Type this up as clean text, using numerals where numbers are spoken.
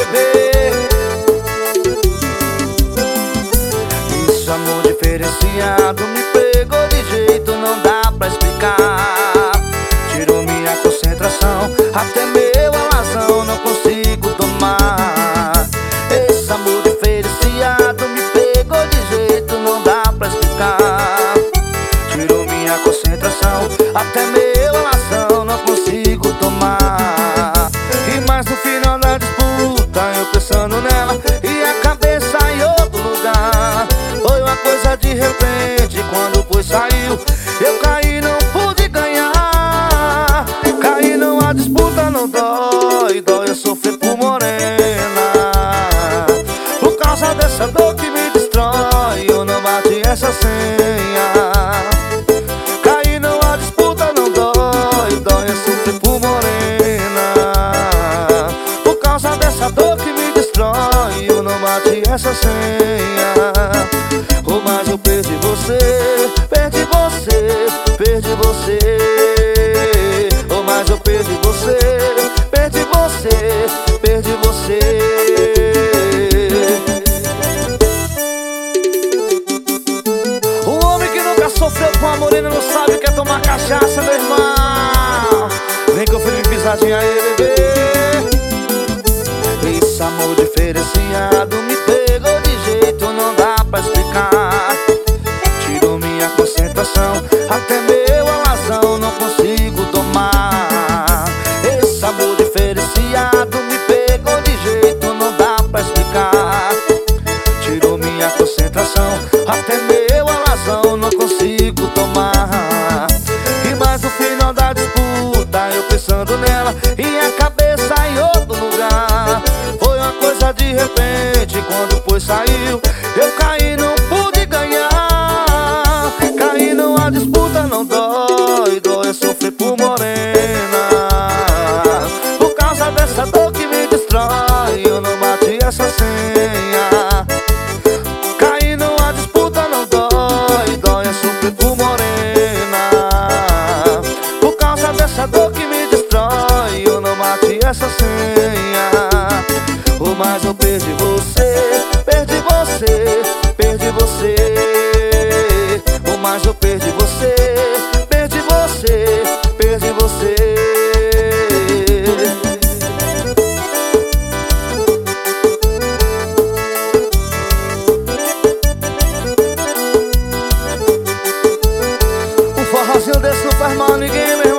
bebê. Esse amor diferenciado me pegou de jeito, não dá pra explicar. Tirou minha concentração, até meu alazão não consigo tomar. Esse amor diferenciado me pegou de jeito, não dá pra explicar. Tirou minha concentração, até meu alazão não consigo tomar. E mais no final da disputa, eu pensando nela e a cabeça em outro lugar. Foi uma coisa de repente, quando foi saiu, eu caí, não pude ganhar. Caí numa disputa, não dói, dói eu sofrer por morena. Por causa dessa dor que me destrói, eu não bati essa senha. Caí numa disputa, não dói, dói eu sofrer por morena. Por causa dessa dor que me destrói, eu não bati essa senha. Oh, mas eu perdi você, perdi você, perdi você. Oh, mas eu perdi você, perdi você, perdi você. O homem que nunca sofreu com a morena não sabe o que é tomar cachaça, meu irmão. Vem com o Felipe Pisadinha aí, bebê. Esse amor diferenciado me pegou de jeito, não dá pra explicar. Tirou minha concentração, até meu alazão não consigo tomar. Esse amor diferenciado me pegou de jeito, não dá pra explicar. Tirou minha concentração, até meu alazão não consigo tomar. E mais no final da disputa, eu pensando nela e a cabeça em outro lugar. Foi uma coisa de repente, quando foi saiu, eu caí, não pude ganhar. Caí numa disputa, não dói, dói eu sofrer por morena. Por causa dessa dor que me destrói, eu não bati essa senha. Caí numa disputa, não dói, dói eu sofrer por morena. Por causa dessa dor que me destrói, eu não bati essa senha. Oh, mas eu perdi você, perdi você, perdi você. Oh, mas eu perdi você, perdi você, perdi você. Um forrozinho desse não faz mal a ninguém, meu irmão.